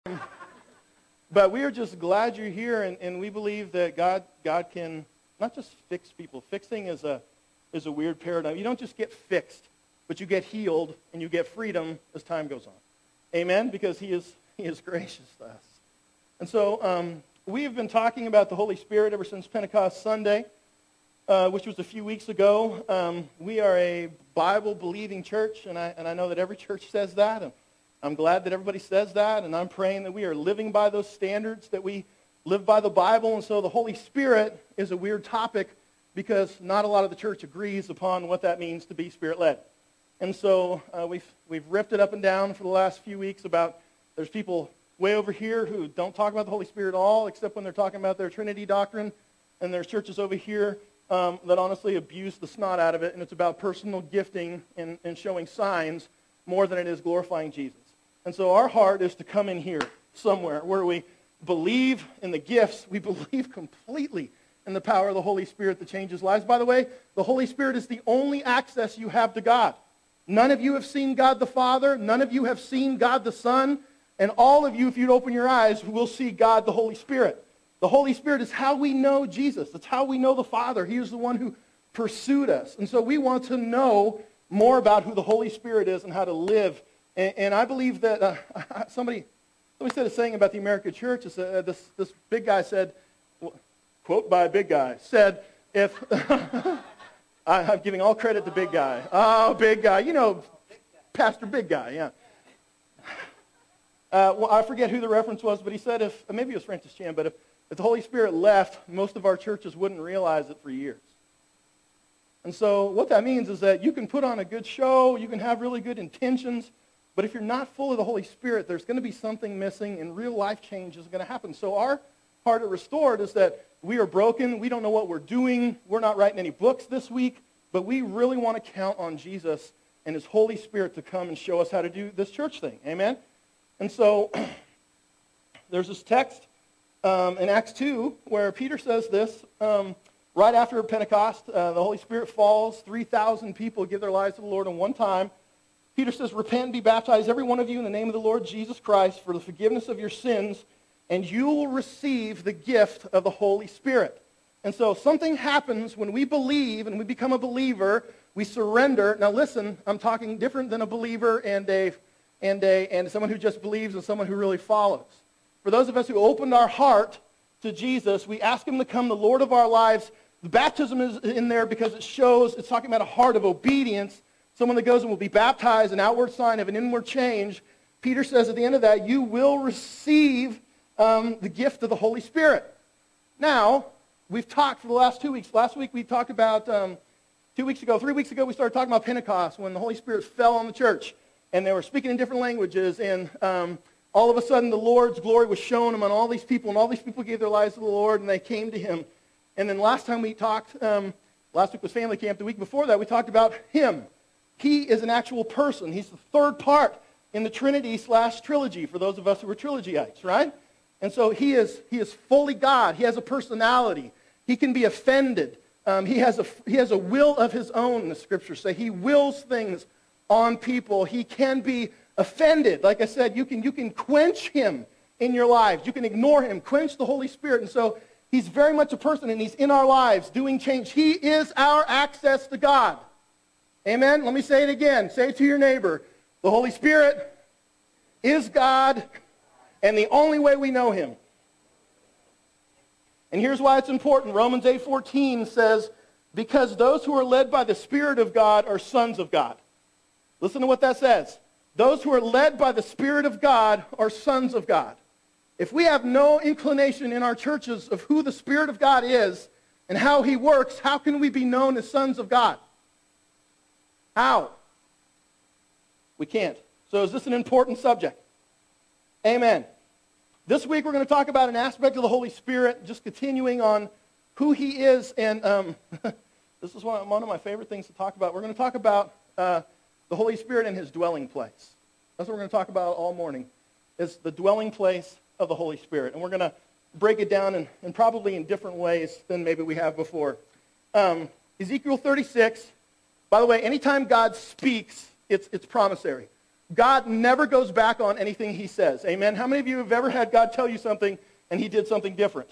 But we are just glad you're here, and we believe that God can not just fix people. Fixing is a weird paradigm. You don't just get fixed, but you get healed and you get freedom as time goes on. Amen? Because He is gracious to us. And so we have been talking about the Holy Spirit ever since Pentecost Sunday, which was a few weeks ago. We are a Bible-believing church, and I know that every church says that, and I'm glad that everybody says that, and I'm praying that we are living by those standards, that we live by the Bible. And so the Holy Spirit is a weird topic because not a lot of the church agrees upon what that means to be Spirit-led. And so we've ripped it up and down for the last few weeks about there's people way over here who don't talk about the Holy Spirit at all except when they're talking about their Trinity doctrine, and there's churches over here that honestly abuse the snot out of it, and it's about personal gifting and showing signs more than it is glorifying Jesus. And so our heart is to come in here somewhere where we believe in the gifts. We believe completely in the power of the Holy Spirit that changes lives. By the way, the Holy Spirit is the only access you have to God. None of you have seen God the Father. None of you have seen God the Son. And all of you, if you'd open your eyes, will see God the Holy Spirit. The Holy Spirit is how we know Jesus. It's how we know the Father. He is the one who pursued us. And so we want to know more about who the Holy Spirit is and how to live. And I believe that somebody said a saying about the American church. This big guy said, quote by a big guy, said, if, I'm giving all credit to big guy. Oh, big guy. You know, Pastor Big Guy, yeah. Well, I forget who the reference was, but he said maybe it was Francis Chan, but if the Holy Spirit left, most of our churches wouldn't realize it for years. And so what that means is that you can put on a good show, you can have really good intentions, but if you're not full of the Holy Spirit, there's going to be something missing, and real life change is going to happen. So our part at Restored is that we are broken. We don't know what we're doing. We're not writing any books this week, but we really want to count on Jesus and His Holy Spirit to come and show us how to do this church thing. Amen? And so there's this text in Acts 2 where Peter says this. Right after Pentecost, the Holy Spirit falls. 3,000 people give their lives to the Lord in one time. Peter says, repent and be baptized, every one of you, in the name of the Lord Jesus Christ for the forgiveness of your sins, and you will receive the gift of the Holy Spirit. And so something happens when we believe and we become a believer. We surrender. Now listen, I'm talking different than a believer and someone who just believes and someone who really follows. For those of us who opened our heart to Jesus, we ask Him to come the Lord of our lives. The baptism is in there because it's talking about a heart of obedience. Someone that goes and will be baptized, an outward sign of an inward change. Peter says at the end of that, you will receive the gift of the Holy Spirit. Now, we've talked for the last 2 weeks. Last week we talked about, 3 weeks ago, we started talking about Pentecost when the Holy Spirit fell on the church. And they were speaking in different languages. And all of a sudden the Lord's glory was shown among all these people. And all these people gave their lives to the Lord and they came to Him. And then last time we talked, last week was family camp. The week before that we talked about Him. He is an actual person. He's the third part in the Trinity/trilogy for those of us who are trilogyites, right? And so He is fully God. He has a personality. He can be offended. He has a will of His own, the Scriptures say. He wills things on people. He can be offended. Like I said, you can quench Him in your lives. You can ignore Him, quench the Holy Spirit. And so He's very much a person, and He's in our lives doing change. He is our access to God. Amen? Let me say it again. Say it to your neighbor. The Holy Spirit is God, and the only way we know Him. And here's why it's important. Romans 8:14 says, because those who are led by the Spirit of God are sons of God. Listen to what that says. Those who are led by the Spirit of God are sons of God. If we have no inclination in our churches of who the Spirit of God is and how He works, how can we be known as sons of God? How? We can't. So is this an important subject? Amen. This week we're going to talk about an aspect of the Holy Spirit, just continuing on who He is. And this is one of my favorite things to talk about. We're going to talk about the Holy Spirit and His dwelling place. That's what we're going to talk about all morning, is the dwelling place of the Holy Spirit. And we're going to break it down in probably in different ways than maybe we have before. Ezekiel 36, by the way, anytime God speaks, it's promissory. God never goes back on anything he says. Amen? How many of you have ever had God tell you something and he did something different?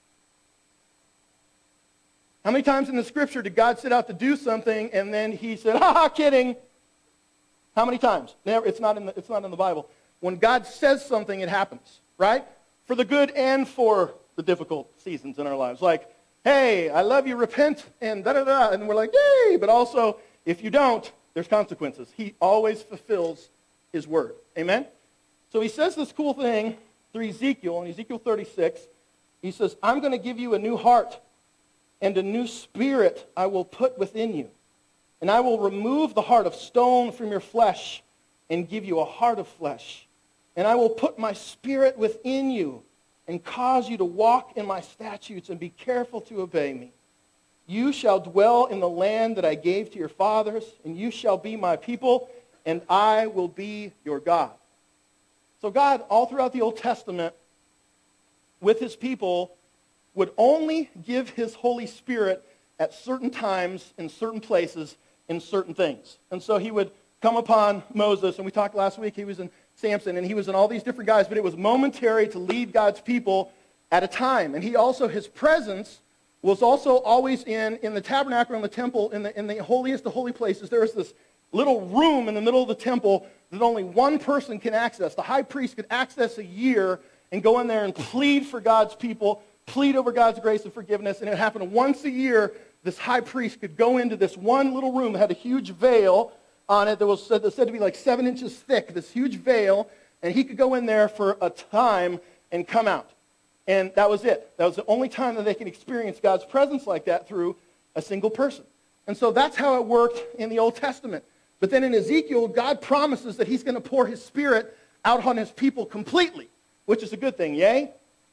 How many times in the scripture did God set out to do something and then he said, ha ha, kidding? How many times? Never. It's not in the Bible. When God says something, it happens, right? For the good and for the difficult seasons in our lives. Like, hey, I love you, repent, and da-da-da. And we're like, yay! But also, if you don't, there's consequences. He always fulfills his word. Amen? So he says this cool thing through Ezekiel, in Ezekiel 36. He says, I'm going to give you a new heart, and a new spirit I will put within you. And I will remove the heart of stone from your flesh and give you a heart of flesh. And I will put my spirit within you and cause you to walk in my statutes and be careful to obey me. You shall dwell in the land that I gave to your fathers, and you shall be my people, and I will be your God. So God, all throughout the Old Testament, with his people, would only give his Holy Spirit at certain times, in certain places, in certain things. And so he would come upon Moses, and we talked last week, he was in Samson, and he was in all these different guys, but it was momentary to lead God's people at a time. And he also, his presence was also always in the tabernacle, in the temple, in the holiest of holy places. There was this little room in the middle of the temple that only one person can access. The high priest could access a year and go in there and plead for God's people, plead over God's grace and forgiveness, and it happened once a year. This high priest could go into this one little room that had a huge veil on it that was said to be like 7 inches thick, this huge veil, and he could go in there for a time and come out. And that was it. That was the only time that they could experience God's presence like that through a single person. And so that's how it worked in the Old Testament. But then in Ezekiel, God promises that he's going to pour his Spirit out on his people completely, which is a good thing. Yay?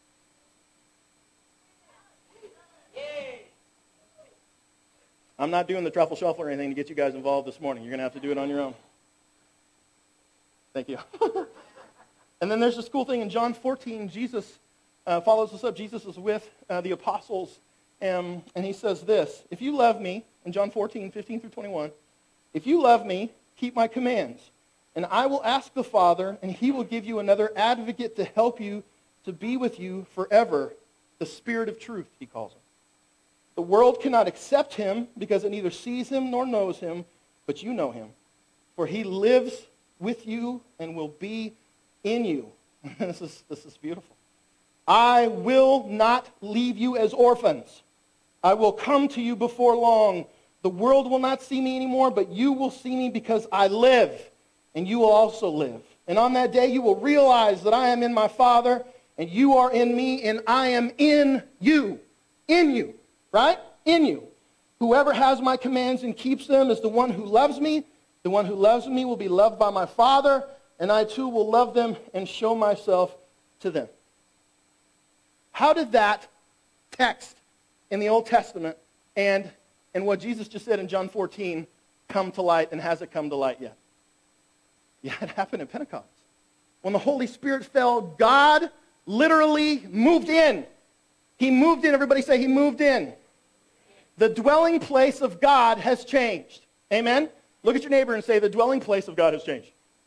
I'm not doing the truffle shuffle or anything to get you guys involved this morning. You're going to have to do it on your own. Thank you. And then there's this cool thing in John 14. Jesus follows this up. Jesus is with the apostles, and he says this, if you love me, in John 14, 15 through 21, if you love me, keep my commands, and I will ask the Father, and he will give you another advocate to help you to be with you forever, the Spirit of truth, he calls him. The world cannot accept him because it neither sees him nor knows him, but you know him. For he lives with you and will be in you. This is beautiful. I will not leave you as orphans. I will come to you before long. The world will not see me anymore, but you will see me because I live, and you will also live. And on that day you will realize that I am in my Father, and you are in me, and I am in you. In you. Right? In you. Whoever has my commands and keeps them is the one who loves me. The one who loves me will be loved by my Father, and I too will love them and show myself to them. How did that text in the Old Testament and what Jesus just said in John 14 come to light, and has it come to light yet? Yeah, it happened at Pentecost. When the Holy Spirit fell, God literally moved in. He moved in. Everybody say he moved in. The dwelling place of God has changed. Amen? Look at your neighbor and say, the dwelling place of God has changed.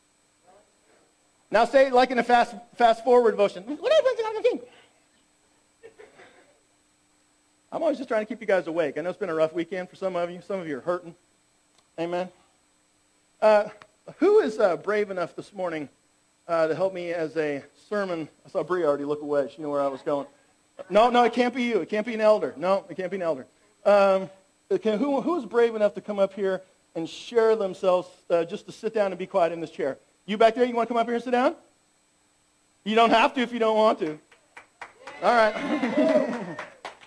Now say it like in a fast forward motion. I'm always just trying to keep you guys awake. I know it's been a rough weekend for some of you. Some of you are hurting. Amen? Who is brave enough this morning to help me as a sermon? I saw Bree already look away. She knew where I was going. No, it can't be you. It can't be an elder. No, it can't be an elder. Who is brave enough to come up here and share themselves just to sit down and be quiet in this chair? You back there, you want to come up here and sit down? You don't have to if you don't want to. All right.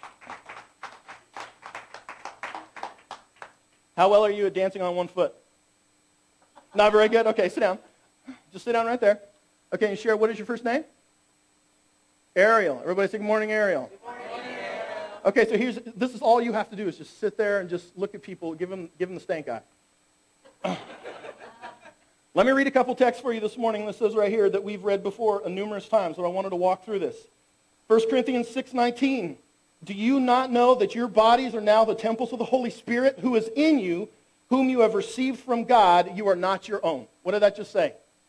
How well are you at dancing on one foot? Not very good? Okay, sit down. Just sit down right there. Okay, and share, what is your first name? Ariel. Everybody say good morning, Ariel. Good morning, Ariel. Okay, so this is all you have to do is just sit there and just look at people, give them the stank eye. Let me read a couple texts for you this morning. This says right here that we've read before numerous times, but I wanted to walk through this. 1 Corinthians 6:19. Do you not know that your bodies are now the temples of the Holy Spirit who is in you, whom you have received from God? You are not your own. What did that just say?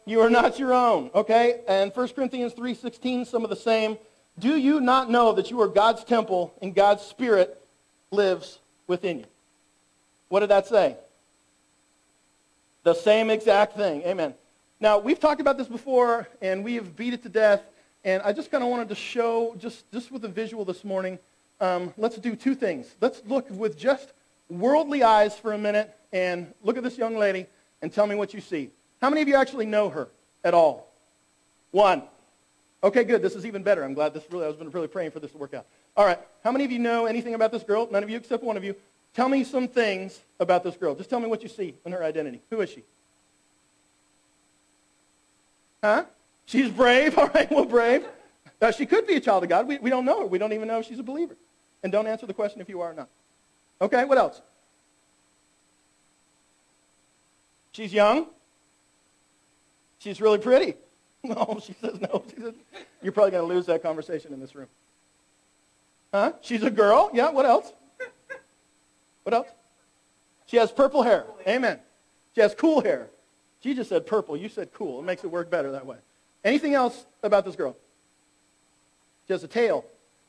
You are not your own, okay? And 1 Corinthians 3:16, some of the same. Do you not know that you are God's temple and God's Spirit lives within you? What did that say? The same exact thing. Amen. Now, we've talked about this before, and we have beat it to death, and I just kind of wanted to show, just with a visual this morning, let's do two things. Let's look with just worldly eyes for a minute, and look at this young lady, and tell me what you see. How many of you actually know her at all? One. Okay, good. This is even better. I'm glad I was really praying for this to work out. All right. How many of you know anything about this girl? None of you except one of you. Tell me some things about this girl. Just tell me what you see in her identity. Who is she? Huh? She's brave. All right, well, brave. She could be a child of God. We don't know her. We don't even know if she's a believer. And don't answer the question if you are or not. Okay, what else? She's young. She's really pretty. No, she says no. You're probably going to lose that conversation in this room. Huh? She's a girl. Yeah, what else? What else? She has purple hair. Amen. She has cool hair. She just said purple. You said cool. It makes it work better that way. Anything else about this girl? She has a tail.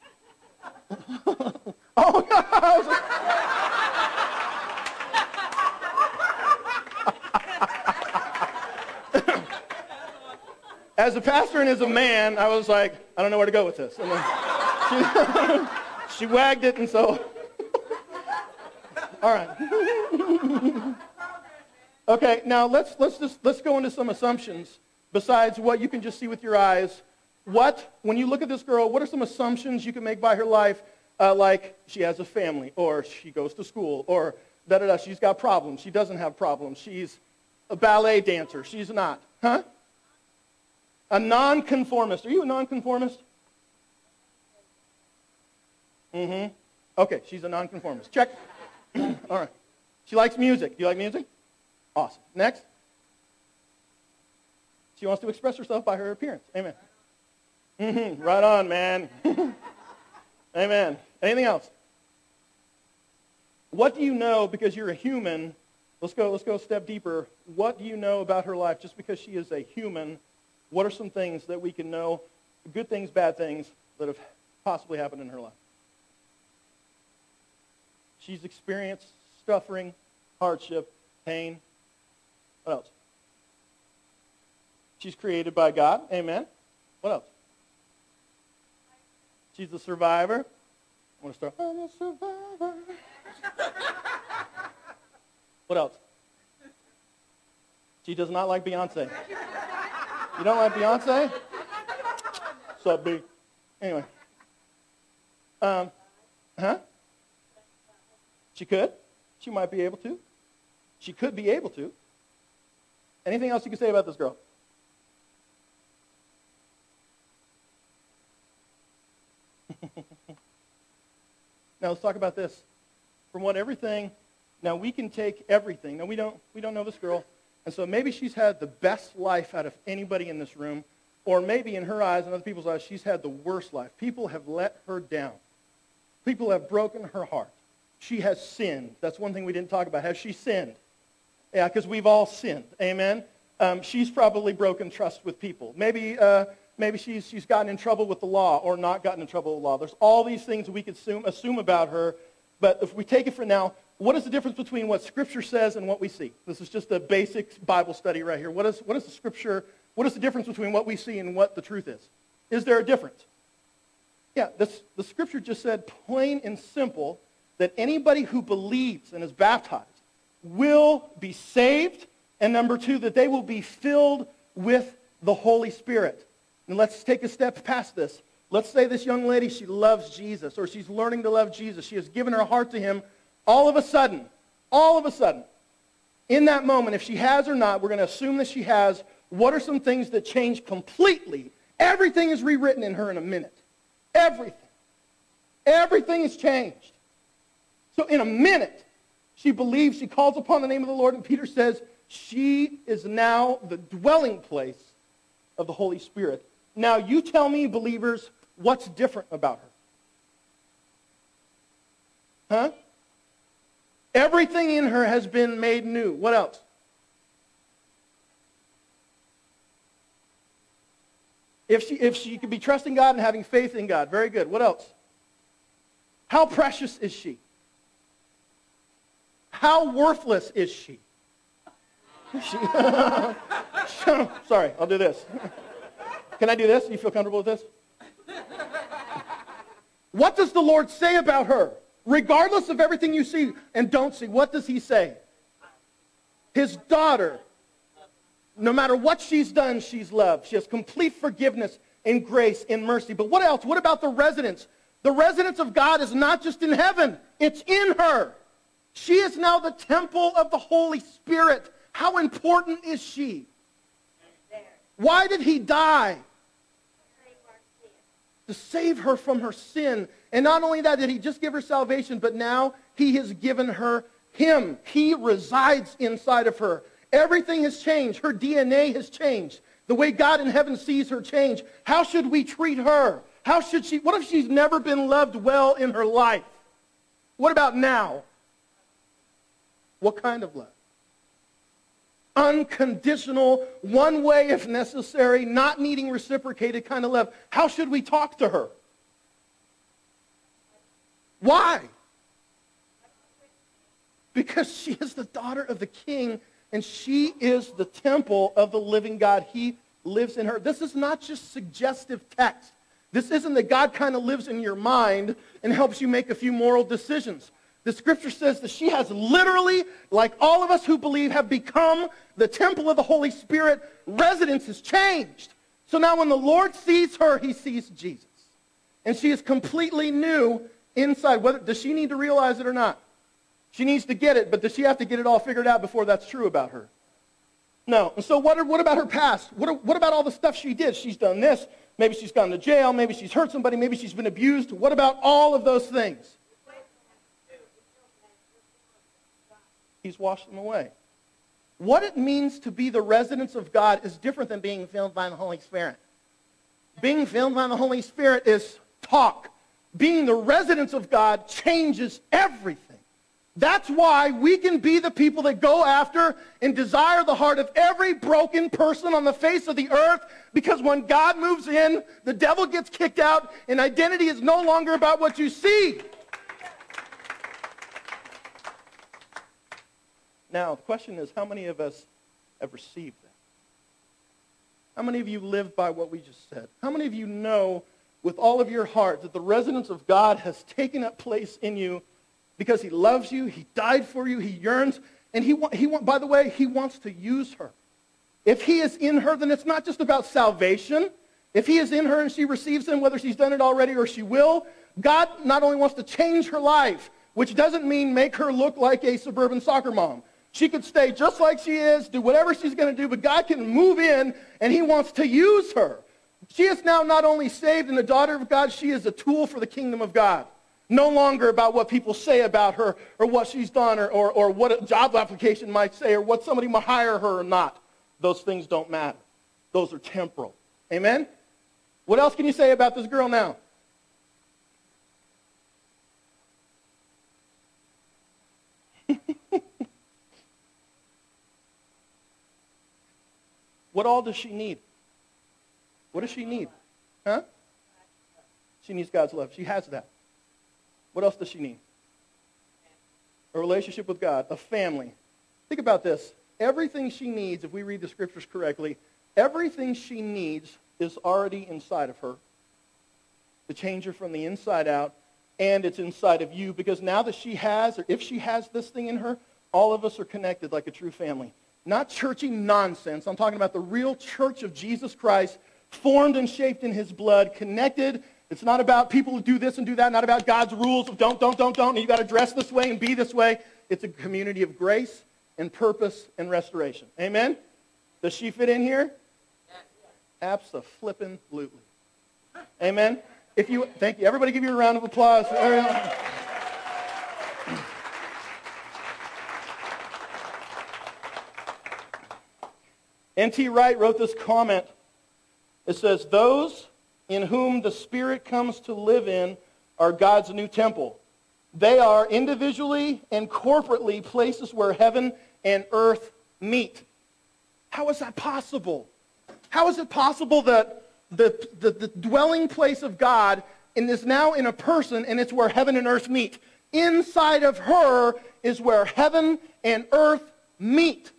As a pastor and as a man, I was like, I don't know where to go with this. And then she wagged it, and so, all right. Okay, now let's go into some assumptions besides what you can just see with your eyes. When you look at this girl, what are some assumptions you can make by her life? Like she has a family, or she goes to school, or da-da-da, she's got problems, she doesn't have problems, she's a ballet dancer, she's not. Huh? A nonconformist. Are you a nonconformist? Mm-hmm. Okay, she's a nonconformist. Check. All right. She likes music. Do you like music? Awesome. Next. She wants to express herself by her appearance. Amen. Mm-hmm. Right on, man. Amen. Anything else? What do you know, because you're a human? Let's go a step deeper. What do you know about her life just because she is a human? What are some things that we can know, good things, bad things, that have possibly happened in her life? She's experienced suffering, hardship, pain. What else? She's created by God. Amen. What else? She's a survivor. I want to start. I'm a survivor. What else? She does not like Beyonce. You don't like Beyonce? Sup, B? Anyway. She could. She might be able to. She could be able to. Anything else you can say about this girl? Now let's talk about this. Now we can take everything. Now we don't know this girl. And so maybe she's had the best life out of anybody in this room, or maybe in her eyes and other people's eyes, she's had the worst life. People have let her down. People have broken her heart. She has sinned. That's one thing we didn't talk about. Has she sinned? Yeah, because we've all sinned. Amen? She's probably broken trust with people. Maybe she's gotten in trouble with the law or not gotten in trouble with the law. There's all these things we could assume about her. But if we take it for now, what is the difference between what Scripture says and what we see? This is just a basic Bible study right here. What is the Scripture? What is the difference between what we see and what the truth is? Is there a difference? Yeah, the Scripture just said plain and simple that anybody who believes and is baptized will be saved, and number two, that they will be filled with the Holy Spirit. And let's take a step past this. Let's say this young lady, she loves Jesus, or she's learning to love Jesus. She has given her heart to him. All of a sudden, in that moment, if she has or not, we're going to assume that she has, what are some things that change completely? Everything is rewritten in her in a minute. Everything. Everything is changed. So in a minute, she believes, she calls upon the name of the Lord, and Peter says she is now the dwelling place of the Holy Spirit. Now you tell me, believers, what's different about her? Huh? Everything in her has been made new. What else? If she could be trusting God and having faith in God. Very good. What else? How precious is she? How worthless is she? Sorry, I'll do this. Can I do this? You feel comfortable with this? What does the Lord say about her? Regardless of everything you see and don't see, what does he say? His daughter, no matter what she's done, she's loved. She has complete forgiveness and grace and mercy. But what else? What about the residence? The residence of God is not just in heaven. It's in her. She is now the temple of the Holy Spirit. How important is she? Why did he die? To save her from her sin. And not only that, did he just give her salvation, but now he has given her him. He resides inside of her. Everything has changed. Her DNA has changed. The way God in heaven sees her change. How should we treat her? How should she? What if she's never been loved well in her life? What about now? What kind of love? Unconditional, one way if necessary, not needing reciprocated kind of love. How should we talk to her? Why? Because she is the daughter of the King, and she is the temple of the living God. He lives in her. This is not just suggestive text. This isn't that God kind of lives in your mind and helps you make a few moral decisions. The scripture says that she has literally, like all of us who believe, have become the temple of the Holy Spirit. Residence has changed. So now when the Lord sees her, he sees Jesus. And she is completely new inside. Does she need to realize it or not? She needs to get it, but does she have to get it all figured out before that's true about her? No. And so what about her past? What about all the stuff she did? She's done this. Maybe she's gone to jail. Maybe she's hurt somebody. Maybe she's been abused. What about all of those things? He's washed them away. What it means to be the residence of God is different than being filled by the Holy Spirit. Being filled by the Holy Spirit is talk. Being the residence of God changes everything. That's why we can be the people that go after and desire the heart of every broken person on the face of the earth, because when God moves in, the devil gets kicked out, and identity is no longer about what you see. Now, the question is, how many of us have received that? How many of you live by what we just said? How many of you know with all of your heart that the residence of God has taken up place in you because he loves you, he died for you, he yearns, and by the way, he wants to use her. If he is in her, then it's not just about salvation. If he is in her and she receives him, whether she's done it already or she will, God not only wants to change her life, which doesn't mean make her look like a suburban soccer mom. She could stay just like she is, do whatever she's going to do, but God can move in, and he wants to use her. She is now not only saved and a daughter of God, she is a tool for the kingdom of God. No longer about what people say about her or what she's done or what a job application might say or what somebody might hire her or not. Those things don't matter. Those are temporal. Amen? What else can you say about this girl now? What all does she need? What does she need? Huh? She needs God's love. She has that. What else does she need? A relationship with God, a family. Think about this. Everything she needs, if we read the scriptures correctly, everything she needs is already inside of her to change her from the inside out, and it's inside of you, because now that she has, or if she has this thing in her, all of us are connected like a true family. Not churchy nonsense. I'm talking about the real church of Jesus Christ, formed and shaped in his blood, connected. It's not about people who do this and do that, not about God's rules of don't, and you got to dress this way and be this way. It's a community of grace and purpose and restoration. Amen? Does she fit in here? Abso-flippin-lutely. Amen? Thank you. Everybody give you a round of applause. N.T. Wright wrote this comment. It says, those in whom the Spirit comes to live in are God's new temple. They are individually and corporately places where heaven and earth meet. How is that possible? How is it possible that the dwelling place of God and is now in a person, and it's where heaven and earth meet. Inside of her is where heaven and earth meet.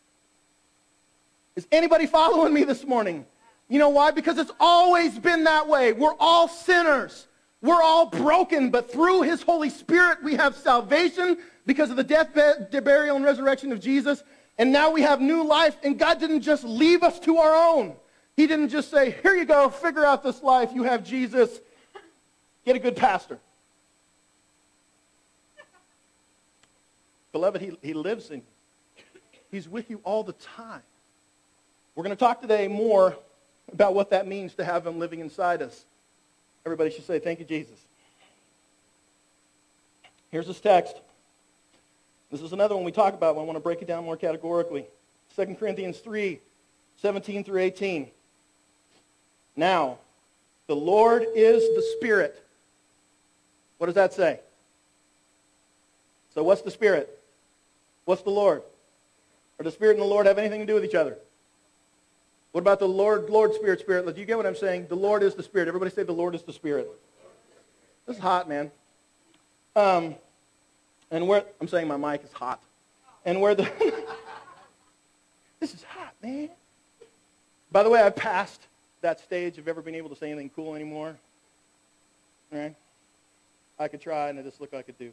Is anybody following me this morning? You know why? Because it's always been that way. We're all sinners. We're all broken, but through his Holy Spirit we have salvation because of the death, burial, and resurrection of Jesus. And now we have new life, and God didn't just leave us to our own. He didn't just say, here you go, figure out this life. You have Jesus. Get a good pastor. Beloved, he lives in you. He's with you all the time. We're going to talk today more about what that means to have him living inside us. Everybody should say, thank you, Jesus. Here's this text. This is another one we talk about when I want to break it down more categorically. 2 Corinthians 3, 17 through 18. Now, the Lord is the Spirit. What does that say? So what's the Spirit? What's the Lord? Or does the Spirit and the Lord have anything to do with each other? What about the Lord, Spirit, Spirit? Do you get what I'm saying? The Lord is the Spirit. Everybody say the Lord is the Spirit. This is hot, man. And where, I'm saying my mic is hot. And where the, this is hot, man. By the way, I've passed that stage of ever being able to say anything cool anymore. All right? I could try, and I just look like I could do.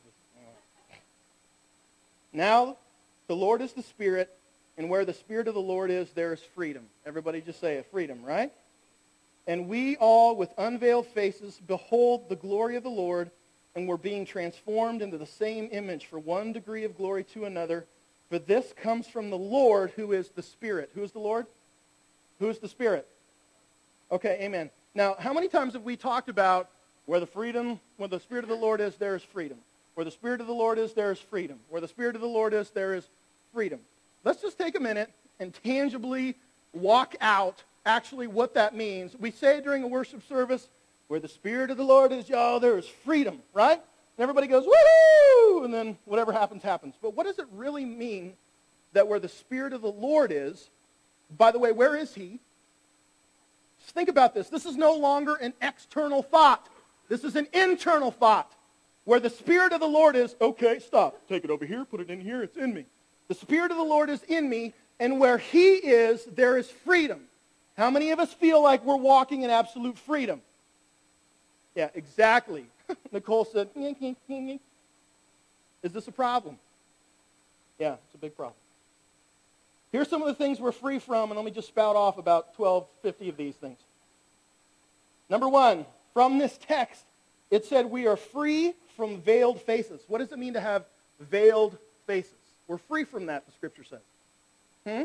Now, the Lord is the Spirit, and where the Spirit of the Lord is, there is freedom. Everybody just say it, freedom, right? And we all, with unveiled faces, behold the glory of the Lord, and we're being transformed into the same image from one degree of glory to another. For this comes from the Lord, who is the Spirit. Who is the Lord? Who is the Spirit? Okay, amen. Now, how many times have we talked about where the Spirit of the Lord is, there is freedom. Where the Spirit of the Lord is, there is freedom. Where the Spirit of the Lord is, there is freedom. Let's just take a minute and tangibly walk out actually what that means. We say during a worship service, where the Spirit of the Lord is, y'all, there is freedom, right? And everybody goes, woo! And then whatever happens, happens. But what does it really mean that where the Spirit of the Lord is, by the way, where is he? Just think about this. This is no longer an external thought. This is an internal thought. Where the Spirit of the Lord is, okay, stop. Take it over here, put it in here, it's in me. The Spirit of the Lord is in me, and where he is, there is freedom. How many of us feel like we're walking in absolute freedom? Yeah, exactly. Nicole said, is this a problem? Yeah, it's a big problem. Here's some of the things we're free from, and let me just spout off about 50 of these things. Number one, from this text, it said we are free from veiled faces. What does it mean to have veiled faces? We're free from that, the Scripture says.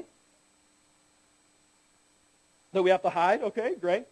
That we have to hide? Okay, great.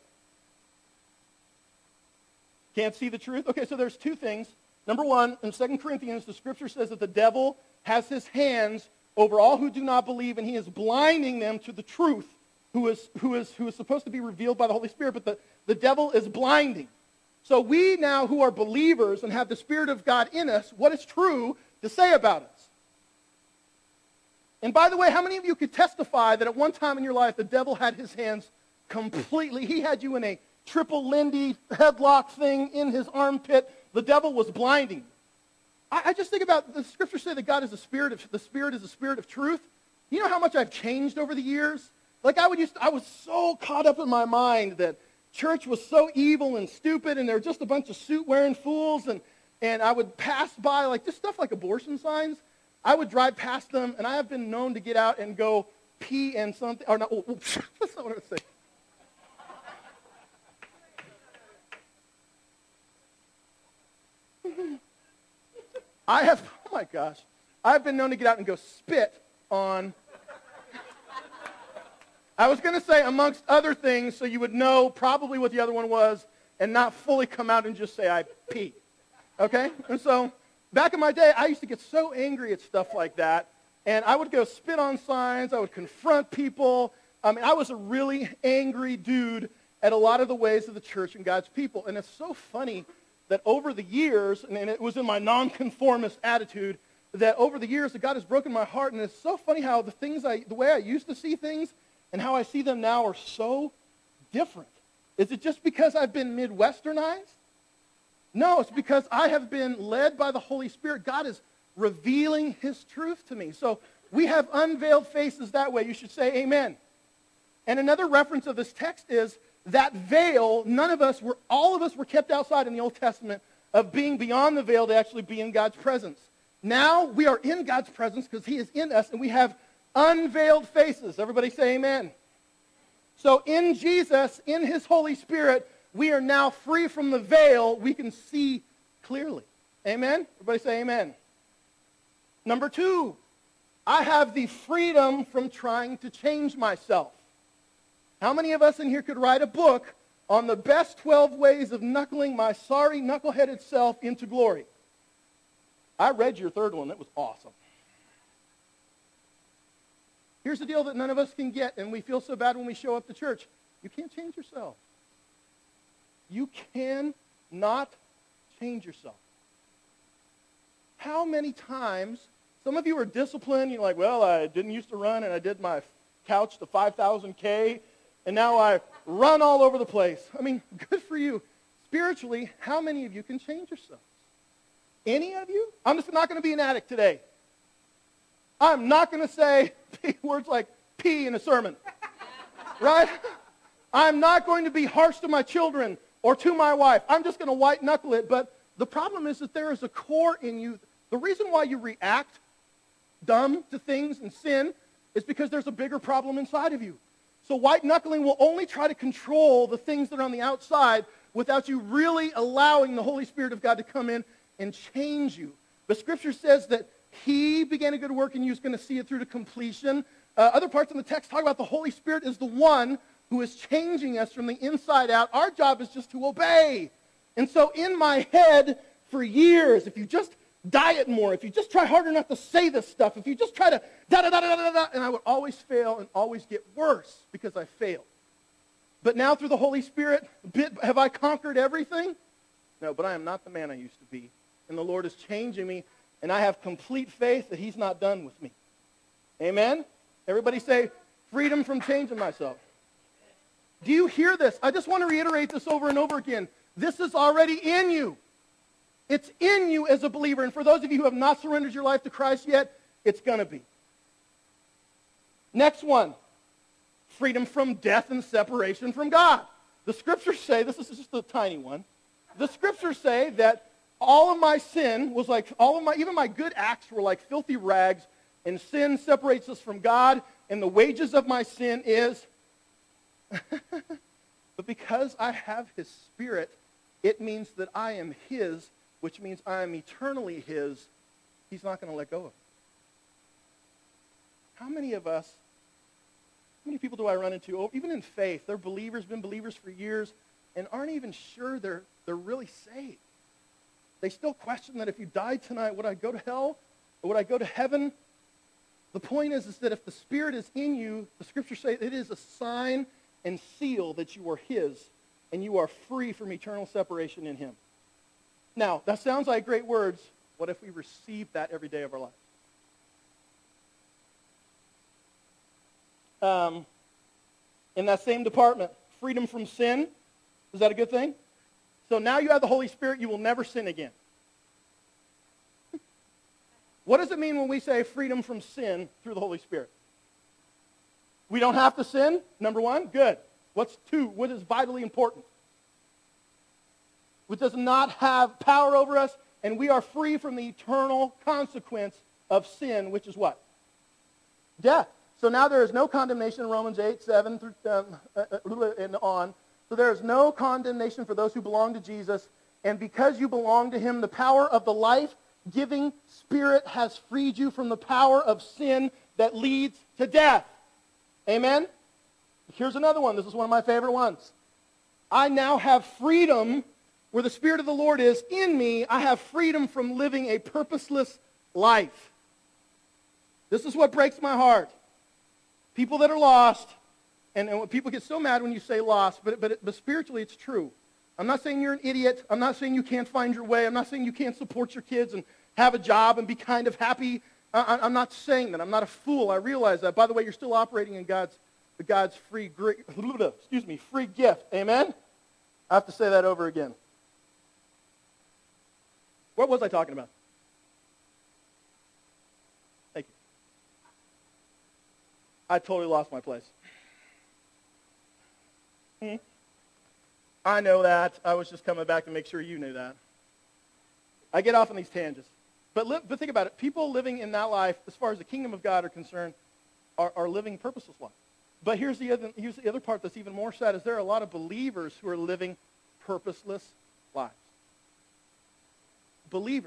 Can't see the truth? Okay, so there's two things. Number one, in 2 Corinthians, the Scripture says that the devil has his hands over all who do not believe, and he is blinding them to the truth who is supposed to be revealed by the Holy Spirit, but the devil is blinding. So we now who are believers and have the Spirit of God in us, what is true to say about us? And by the way, how many of you could testify that at one time in your life the devil had his hands completely, he had you in a triple Lindy headlock thing in his armpit. The devil was blinding. I just think about, the Scriptures say that God is the Spirit is a Spirit of truth. You know how much I've changed over the years? Like I was so caught up in my mind that church was so evil and stupid, and they were just a bunch of suit-wearing fools, and I would pass by, like, just stuff like abortion signs. I would drive past them, and I have been known to get out and go pee in something, or no, that's not what I was saying. Oh my gosh, I've been known to get out and go spit on, I was going to say amongst other things, so you would know probably what the other one was, and not fully come out and just say I pee. Okay? And so, back in my day, I used to get so angry at stuff like that, and I would go spit on signs, I would confront people. I mean, I was a really angry dude at a lot of the ways of the church and God's people. And it's so funny that over the years, and it was in my nonconformist attitude, that over the years that God has broken my heart, and it's so funny how the way I used to see things and how I see them now are so different. Is it just because I've been Midwesternized? No, it's because I have been led by the Holy Spirit. God is revealing his truth to me. So we have unveiled faces that way. You should say amen. And another reference of this text is that veil, all of us were kept outside in the Old Testament of being beyond the veil to actually be in God's presence. Now we are in God's presence because he is in us, and we have unveiled faces. Everybody say amen. So in Jesus, in his Holy Spirit, we are now free from the veil. We can see clearly. Amen? Everybody say amen. Number 2, I have the freedom from trying to change myself. How many of us in here could write a book on the best 12 ways of knuckling my sorry, knuckleheaded self into glory? I read your third one. It was awesome. Here's the deal that none of us can get, and we feel so bad when we show up to church. You can't change yourself. You cannot change yourself. How many times, some of you are disciplined, you're like, well, I didn't used to run, and I did my couch to 5,000K, and now I run all over the place. I mean, good for you. Spiritually, how many of you can change yourselves? Any of you? I'm just not going to be an addict today. I'm not going to say words like pee in a sermon, right? I'm not going to be harsh to my children or to my wife. I'm just going to white knuckle it. But the problem is that there is a core in you. The reason why you react dumb to things and sin is because there's a bigger problem inside of you. So white knuckling will only try to control the things that are on the outside without you really allowing the Holy Spirit of God to come in and change you. But Scripture says that he began a good work and you is going to see it through to completion. Other parts in the text talk about the Holy Spirit is the one who is changing us from the inside out. Our job is just to obey. And so in my head for years, if you just diet more, if you just try harder not to say this stuff, if you just try to da-da-da-da-da-da, and I would always fail and always get worse because I failed. But now through the Holy Spirit, have I conquered everything? No, but I am not the man I used to be. And the Lord is changing me, and I have complete faith that he's not done with me. Amen? Everybody say, freedom from changing myself. Do you hear this? I just want to reiterate this over and over again. This is already in you. It's in you as a believer. And for those of you who have not surrendered your life to Christ yet, it's going to be. Next one. Freedom from death and separation from God. The Scriptures say, this is just a tiny one. The Scriptures say that all of my sin was like, even my good acts were like filthy rags, and sin separates us from God, and the wages of my sin is... But because I have his Spirit, it means that I am his, which means I am eternally his. He's not going to let go of it. How many people do I run into, even in faith, they're believers, been believers for years, and aren't even sure they're really saved? They still question that if you died tonight, would I go to hell or would I go to heaven? The point is that if the Spirit is in you, the Scriptures say it is a sign and seal that you are his, and you are free from eternal separation in him. Now, that sounds like great words. What if we receive that every day of our life? In that same department, freedom from sin. Is that a good thing? So now you have the Holy Spirit, you will never sin again. What does it mean when we say freedom from sin through the Holy Spirit? We don't have to sin, number one. Good. What's two? What is vitally important? Which does not have power over us, and we are free from the eternal consequence of sin, which is what? Death. So now there is no condemnation in Romans 8, 7, through, and on. So there is no condemnation for those who belong to Jesus, and because you belong to him, the power of the life-giving Spirit has freed you from the power of sin that leads to death. Amen? Here's another one. This is one of my favorite ones. I now have freedom where the Spirit of the Lord is in me. I have freedom from living a purposeless life. This is what breaks my heart. People that are lost, and people get so mad when you say lost, but spiritually it's true. I'm not saying you're an idiot. I'm not saying you can't find your way. I'm not saying you can't support your kids and have a job and be kind of happy. I'm not saying that. I'm not a fool. I realize that. By the way, you're still operating in God's God's free gift. Amen? I have to say that over again. What was I talking about? Thank you. I totally lost my place. I know that. I was just coming back to make sure you knew that. I get off on these tangents. But think about it. People living in that life, as far as the kingdom of God are concerned, are living purposeless lives. But here's the other part that's even more sad, is there are a lot of believers who are living purposeless lives. Believers.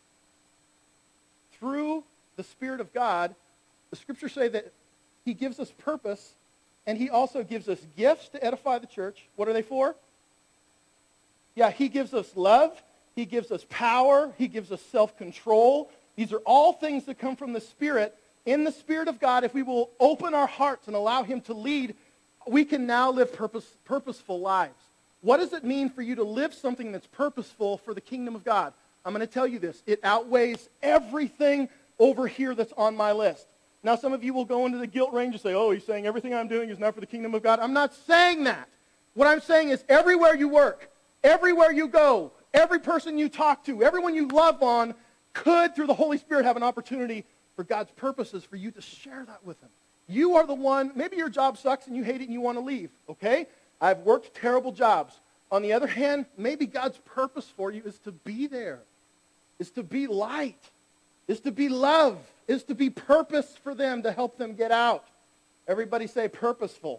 Through the Spirit of God, the Scriptures say that He gives us purpose, and He also gives us gifts to edify the church. What are they for? Yeah, He gives us love. He gives us power. He gives us self-control. These are all things that come from the Spirit. In the Spirit of God, if we will open our hearts and allow Him to lead, we can now live purposeful lives. What does it mean for you to live something that's purposeful for the kingdom of God? I'm going to tell you this. It outweighs everything over here that's on my list. Now, some of you will go into the guilt range and say, oh, he's saying everything I'm doing is not for the kingdom of God. I'm not saying that. What I'm saying is everywhere you work, everywhere you go, every person you talk to, everyone you love on could, through the Holy Spirit, have an opportunity for God's purposes for you to share that with Him. You are the one, maybe your job sucks and you hate it and you want to leave, okay? I've worked terrible jobs. On the other hand, maybe God's purpose for you is to be there, is to be light, is to be love, is to be purpose for them to help them get out. Everybody say purposeful.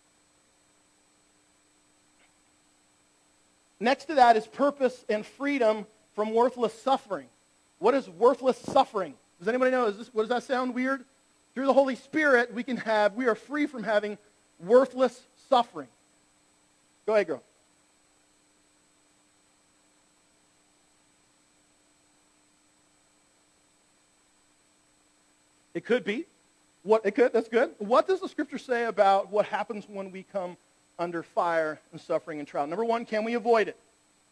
Next to that is purpose and freedom from worthless suffering. What is worthless suffering? Does anybody know? Does that sound weird? Through the Holy Spirit, we are free from having worthless suffering. Go ahead, girl. It could be. That's good. What does the Scripture say about what happens when we come under fire and suffering and trial? Number one, can we avoid it?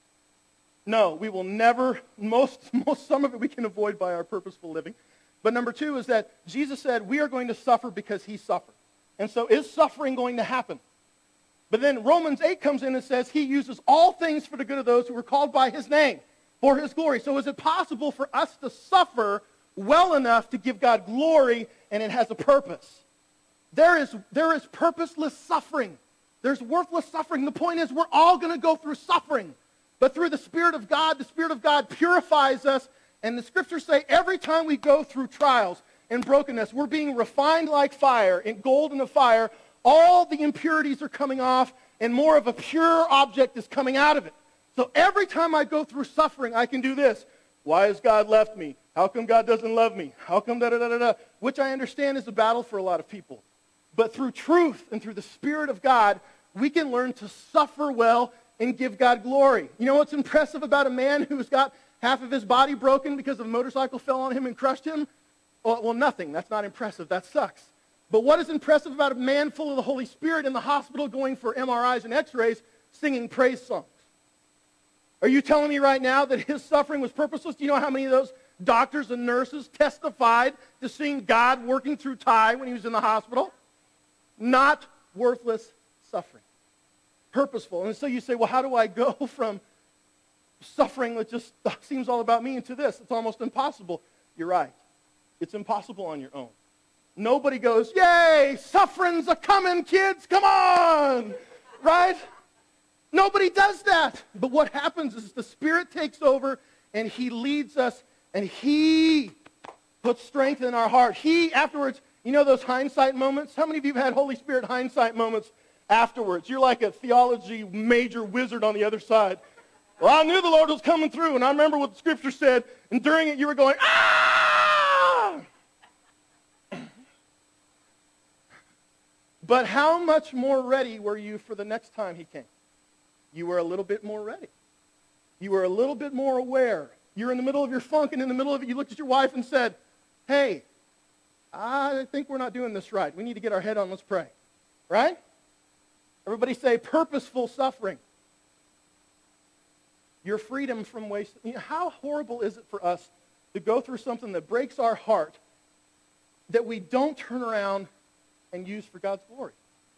No, we will never. Some of it we can avoid by our purposeful living. But number two is that Jesus said we are going to suffer because He suffered. And so is suffering going to happen? But then Romans 8 comes in and says He uses all things for the good of those who are called by His name, for His glory. So is it possible for us to suffer well enough to give God glory, and it has a purpose? There is purposeless suffering. There's worthless suffering. The point is we're all going to go through suffering. But through the Spirit of God purifies us. And the Scriptures say every time we go through trials and brokenness, we're being refined like fire, in gold in a fire. All the impurities are coming off, and more of a pure object is coming out of it. So every time I go through suffering, I can do this. Why has God left me? How come God doesn't love me? How come da-da-da-da-da? Which I understand is a battle for a lot of people. But through truth and through the Spirit of God, we can learn to suffer well and give God glory. You know what's impressive about a man who's got half of his body broken because a motorcycle fell on him and crushed him? Well, nothing. That's not impressive. That sucks. But what is impressive about a man full of the Holy Spirit in the hospital going for MRIs and x-rays singing praise songs? Are you telling me right now that his suffering was purposeless? Do you know how many of those doctors and nurses testified to seeing God working through Ty when he was in the hospital? Not worthless suffering. Purposeful. And so you say, well, how do I go from suffering that just seems all about me into this? It's almost impossible. You're right. It's impossible on your own. Nobody goes, yay, suffering's a-coming, kids, come on, right? Nobody does that. But what happens is the Spirit takes over and He leads us and He puts strength in our heart. He, afterwards, you know those hindsight moments? How many of you have had Holy Spirit hindsight moments afterwards? You're like a theology major wizard on the other side. Well, I knew the Lord was coming through, and I remember what the Scripture said, and during it you were going, ah! But how much more ready were you for the next time He came? You were a little bit more ready. You were a little bit more aware. You're in the middle of your funk, and in the middle of it, you looked at your wife and said, hey, I think we're not doing this right. We need to get our head on. Let's pray. Right? Everybody say purposeful suffering. Your freedom from waste. You know, how horrible is it for us to go through something that breaks our heart that we don't turn around and use for God's glory?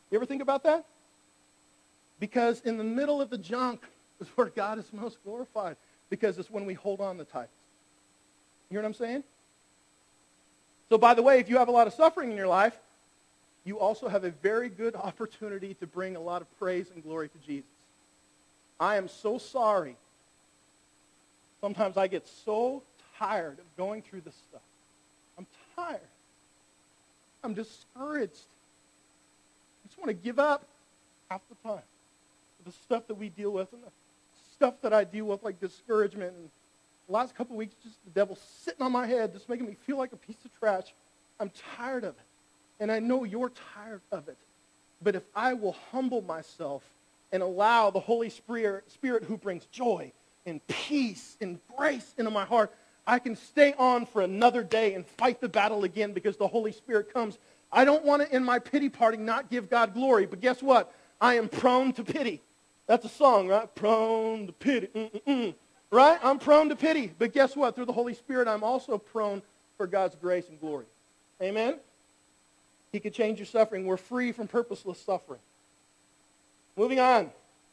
You ever think about that? Because in the middle of the junk is where God is most glorified, because it's when we hold on the tightest. You hear what I'm saying? So by the way, if you have a lot of suffering in your life, you also have a very good opportunity to bring a lot of praise and glory to Jesus. I am so sorry. Sometimes I get so tired of going through this stuff. I'm tired. I'm discouraged. I just want to give up half the time. The stuff that we deal with and the stuff that I deal with, like discouragement. And the last couple of weeks, just the devil sitting on my head, just making me feel like a piece of trash. I'm tired of it. And I know you're tired of it. But if I will humble myself and allow the Holy Spirit who brings joy and peace and grace into my heart, I can stay on for another day and fight the battle again because the Holy Spirit comes. I don't want to, in my pity party, not give God glory. But guess what? I am prone to pity. That's a song, right? Prone to pity. Right? I'm prone to pity. But guess what? Through the Holy Spirit, I'm also prone for God's grace and glory. Amen? He can change your suffering. We're free from purposeless suffering. Moving on.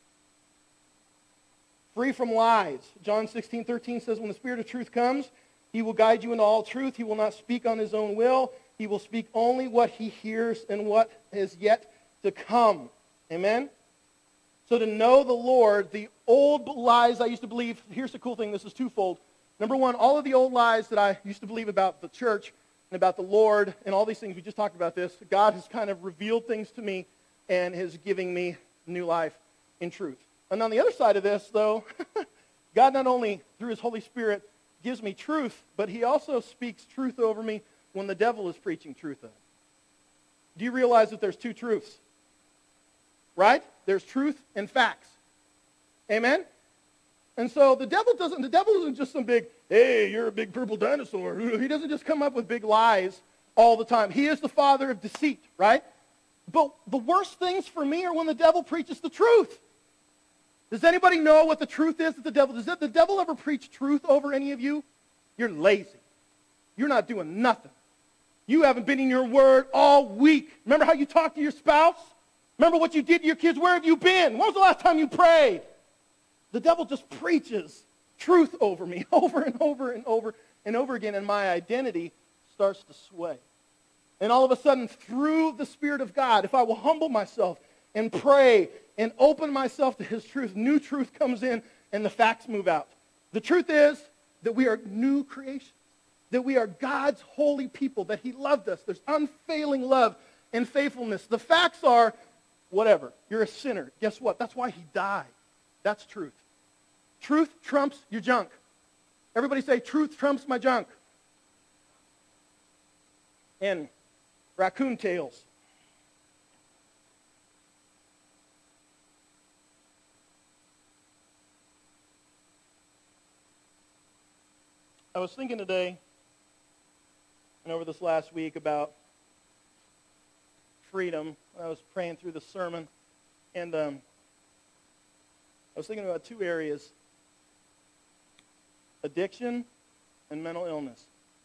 Free from lies. John 16:13 says, when the Spirit of truth comes, he will guide you into all truth. He will not speak on his own will. He will speak only what he hears and what is yet to come. Amen? So to know the Lord, the old lies I used to believe, here's the cool thing, this is twofold. Number one, all of the old lies that I used to believe about the church and about the Lord and all these things, we just talked about this, God has kind of revealed things to me and is giving me new life in truth. And on the other side of this, though, God not only, through his Holy Spirit, gives me truth, but he also speaks truth over me when the devil is preaching truth of it. Do you realize that there's two truths? Right? There's truth and facts. Amen? And so the devil isn't just some big, hey, you're a big purple dinosaur. He doesn't just come up with big lies all the time. He is the father of deceit, right? But the worst things for me are when the devil preaches the truth. Does anybody know what the truth is that the devil, does the devil ever preach truth over any of you? You're lazy. You're not doing nothing. You haven't been in your word all week. Remember how you talked to your spouse? Remember what you did to your kids? Where have you been? When was the last time you prayed? The devil just preaches truth over me over and over and over and over again, and my identity starts to sway. And all of a sudden, through the Spirit of God, if I will humble myself and pray and open myself to his truth, new truth comes in and the facts move out. The truth is that we are new creations, that we are God's holy people, that he loved us. There's unfailing love and faithfulness. The facts are, whatever, you're a sinner. Guess what? That's why he died. That's truth. Truth trumps your junk. Everybody say, truth trumps my junk. And raccoon tails. I was thinking today and over this last week about freedom. I was praying through the sermon, and I was thinking about two areas: addiction and mental illness.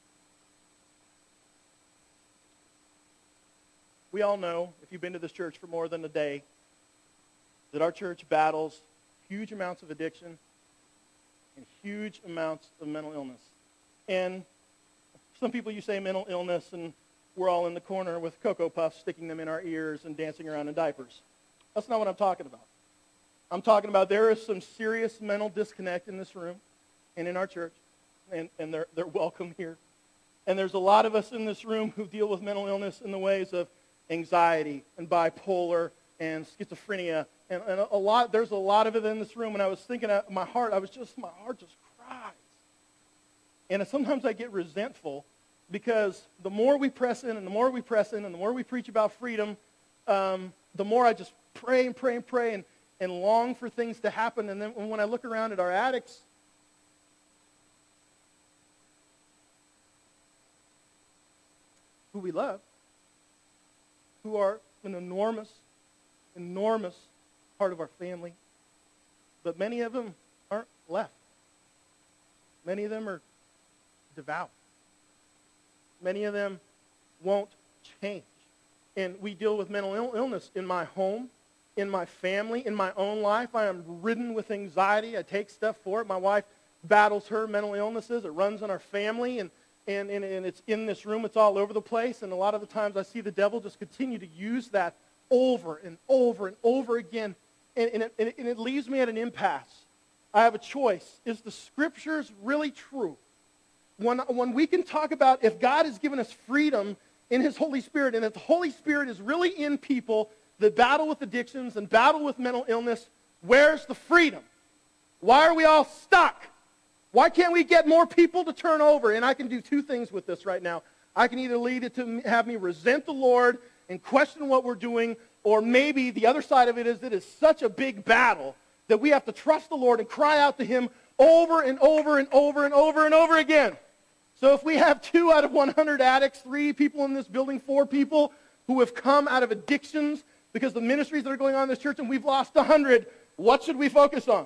We all know, if you've been to this church for more than a day, that our church battles huge amounts of addiction and huge amounts of mental illness. And some people, you say mental illness, and we're all in the corner with Cocoa Puffs, sticking them in our ears and dancing around in diapers. That's not what I'm talking about. I'm talking about there is some serious mental disconnect in this room and in our church, and they're welcome here. And there's a lot of us in this room who deal with mental illness in the ways of anxiety and bipolar and schizophrenia, and there's a lot of it in this room. And I was thinking, my heart just cries. And sometimes I get resentful because the more we press in and the more we press in and the more we preach about freedom, the more I just pray and pray and pray and long for things to happen. And then when I look around at our addicts, who we love, who are an enormous part of our family, but many of them aren't left. Many of them are devout. Many of them won't change. and we deal with mental illness in my home, in my family, in my own life. I am ridden with anxiety. I take stuff for it. My wife battles her mental illnesses. It runs in our family, and it's in this room. It's all over the place, and a lot of the times I see the devil just continue to use that over and over and over again, and it leaves me at an impasse. I have a choice. Is the Scriptures really true? When we can talk about if God has given us freedom in His Holy Spirit, and if the Holy Spirit is really in people that battle with addictions and battle with mental illness, where's the freedom? Why are we all stuck? Why can't we get more people to turn over? And I can do two things with this right now. I can either lead it to have me resent the Lord and question what we're doing, or maybe the other side of it is that it's such a big battle that we have to trust the Lord and cry out to Him over and over and over and over and over again. So if we have 2 out of 100 addicts, 3 people in this building, 4 people who have come out of addictions because the ministries that are going on in this church, and we've lost 100, what should we focus on?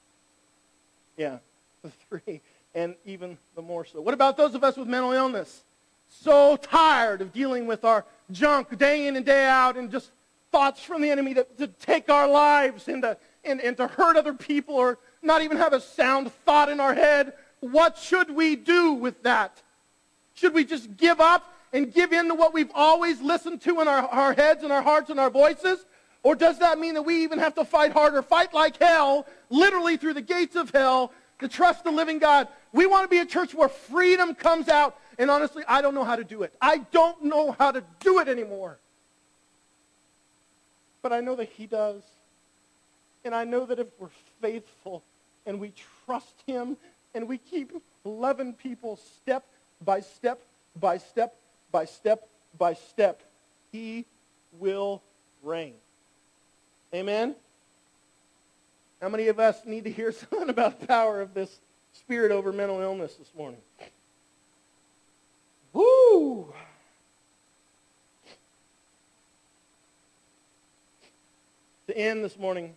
Yeah, the 3, and even the more so. What about those of us with mental illness? So tired of dealing with our junk day in and day out, and just thoughts from the enemy to take our lives and to hurt other people, or not even have a sound thought in our head. What should we do with that? Should we just give up and give in to what we've always listened to in our heads and our hearts and our voices? Or does that mean that we even have to fight harder, fight like hell, literally through the gates of hell, to trust the living God? We want to be a church where freedom comes out, and honestly, I don't know how to do it. I don't know how to do it anymore. But I know that He does. And I know that if we're faithful and we trust Him and we keep loving people step by step by step by step by step, He will reign. Amen? How many of us need to hear something about the power of this Spirit over mental illness this morning? Woo! To end this morning,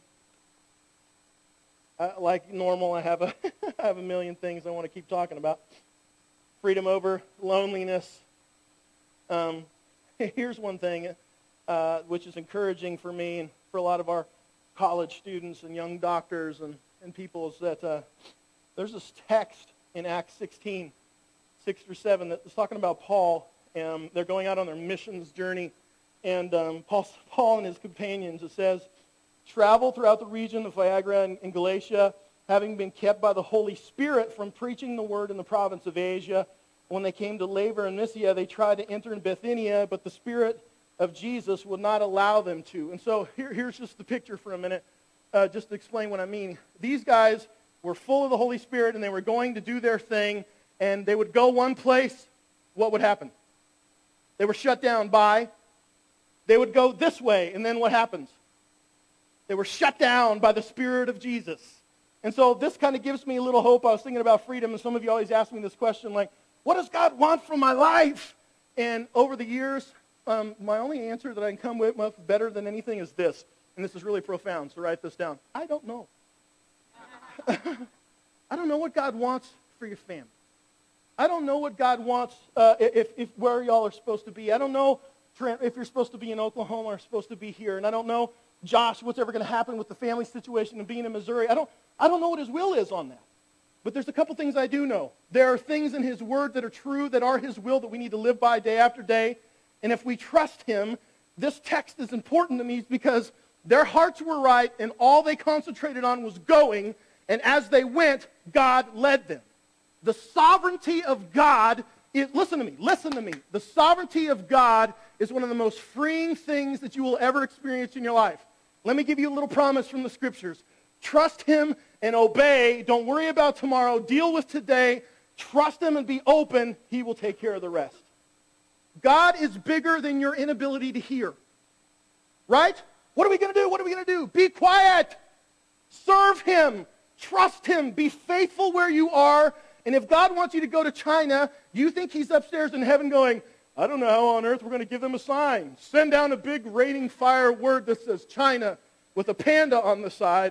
like normal, I have a million things I want to keep talking about. Freedom over loneliness. Here's one thing which is encouraging for me and for a lot of our college students and young doctors and people, is that there's this text in Acts 16, 6-7, that's talking about Paul. They're going out on their missions journey. And Paul and his companions, it says, travel throughout the region of Phrygia and Galatia, having been kept by the Holy Spirit from preaching the word in the province of Asia. When they came to Labor and Mysia, they tried to enter in Bithynia, but the Spirit of Jesus would not allow them to. And so here's just the picture for a minute, just to explain what I mean. These guys were full of the Holy Spirit, and they were going to do their thing, and they would go one place. What would happen? They were shut down by... They would go this way, and then what happens? They were shut down by the Spirit of Jesus. And so this kind of gives me a little hope. I was thinking about freedom, and some of you always ask me this question, like, what does God want from my life? And over the years, my only answer that I can come with better than anything is this, and this is really profound, so write this down. I don't know. I don't know what God wants for your family. I don't know what God wants if where y'all are supposed to be. I don't know if you're supposed to be in Oklahoma or supposed to be here. And I don't know, Josh, what's ever going to happen with the family situation and being in Missouri. I don't know what His will is on that. But there's a couple things I do know. There are things in His Word that are true, that are His will, that we need to live by day after day. And if we trust Him, this text is important to me because their hearts were right and all they concentrated on was going. And as they went, God led them. The sovereignty of God is, listen to me. The sovereignty of God is one of the most freeing things that you will ever experience in your life. Let me give you a little promise from the Scriptures. Trust Him and obey. Don't worry about tomorrow. Deal with today. Trust Him and be open. He will take care of the rest. God is bigger than your inability to hear. Right? What are we going to do? What are we going to do? Be quiet. Serve Him. Trust Him. Be faithful where you are. And if God wants you to go to China, do you think He's upstairs in heaven going, I don't know how on earth we're going to give them a sign. Send down a big rating fire word that says China with a panda on the side.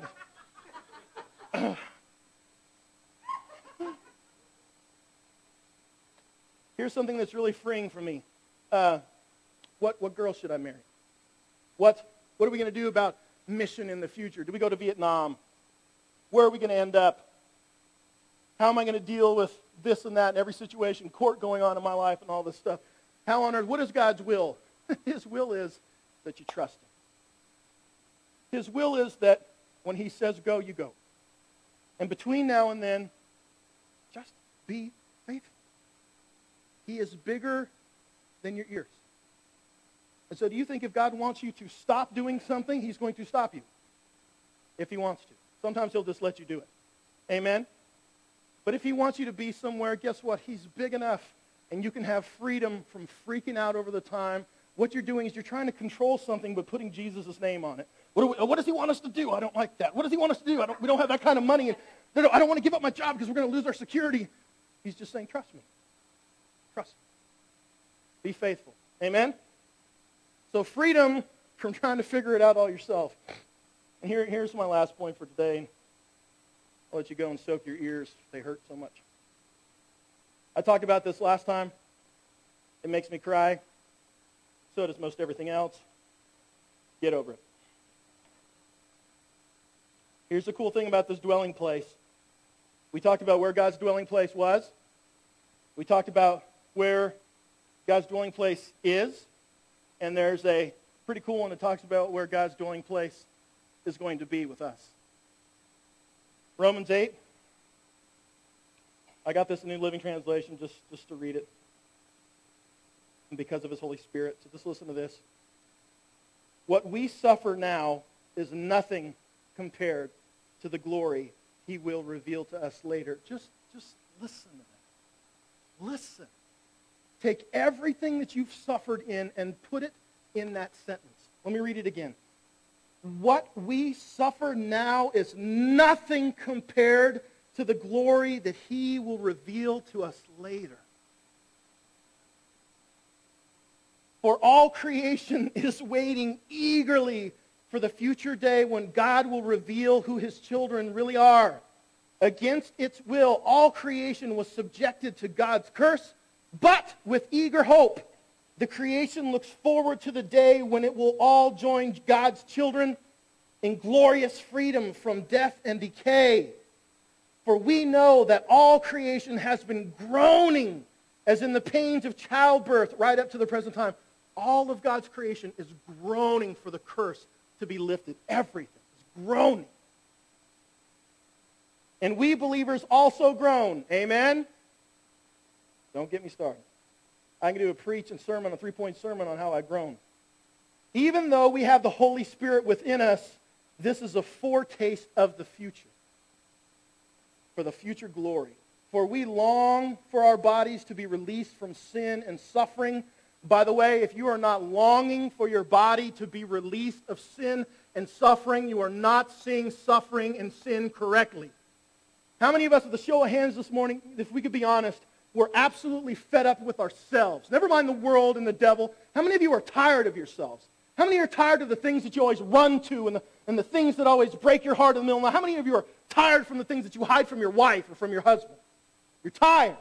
Here's something that's really freeing for me. One What girl should I marry? What are we going to do about mission in the future? Do we go to Vietnam? Where are we going to end up? How am I going to deal with this and that in every situation, court going on in my life and all this stuff? How on earth, what is God's will? His will is that you trust him. His will is that when he says go, you go. And between now and then, just be faithful. He is bigger than your ears. And so do you think if God wants you to stop doing something, he's going to stop you? If he wants to. Sometimes he'll just let you do it. Amen? But if he wants you to be somewhere, guess what? He's big enough, and you can have freedom from freaking out over the time. What you're doing is you're trying to control something but putting Jesus' name on it. What does he want us to do? I don't like that. What does he want us to do? We don't have that kind of money. And I don't want to give up my job because we're going to lose our security. He's just saying, trust me. Trust me. Be faithful. Amen? So freedom from trying to figure it out all yourself. And here's my last point for today. I'll let you go and soak your ears. They hurt so much. I talked about this last time. It makes me cry. So does most everything else. Get over it. Here's the cool thing about this dwelling place. We talked about where God's dwelling place was. We talked about where God's dwelling place is. And there's a pretty cool one that talks about where God's dwelling place is going to be with us. Romans 8. I got this in New Living Translation just to read it. And because of his Holy Spirit. So just listen to this. What we suffer now is nothing compared to the glory he will reveal to us later. Just listen to that. Listen. Take everything that you've suffered in and put it in that sentence. Let me read it again. What we suffer now is nothing compared to the glory that he will reveal to us later. For all creation is waiting eagerly for the future day when God will reveal who his children really are. Against its will, all creation was subjected to God's curse, but with eager hope, the creation looks forward to the day when it will all join God's children in glorious freedom from death and decay. For we know that all creation has been groaning as in the pains of childbirth right up to the present time. All of God's creation is groaning for the curse to be lifted. Everything is groaning. And we believers also groan. Amen? Don't get me started. I can do a preach and sermon, a 3-point sermon on how I groan. Even though we have the Holy Spirit within us, this is a foretaste of the future. For the future glory. For we long for our bodies to be released from sin and suffering. By the way, if you are not longing for your body to be released of sin and suffering, you are not seeing suffering and sin correctly. How many of us, with a show of hands this morning, if we could be honest, we're absolutely fed up with ourselves? Never mind the world and the devil. How many of you are tired of yourselves? How many are tired of the things that you always run to and the things that always break your heart in the middle of the night? How many of you are tired from the things that you hide from your wife or from your husband? You're tired.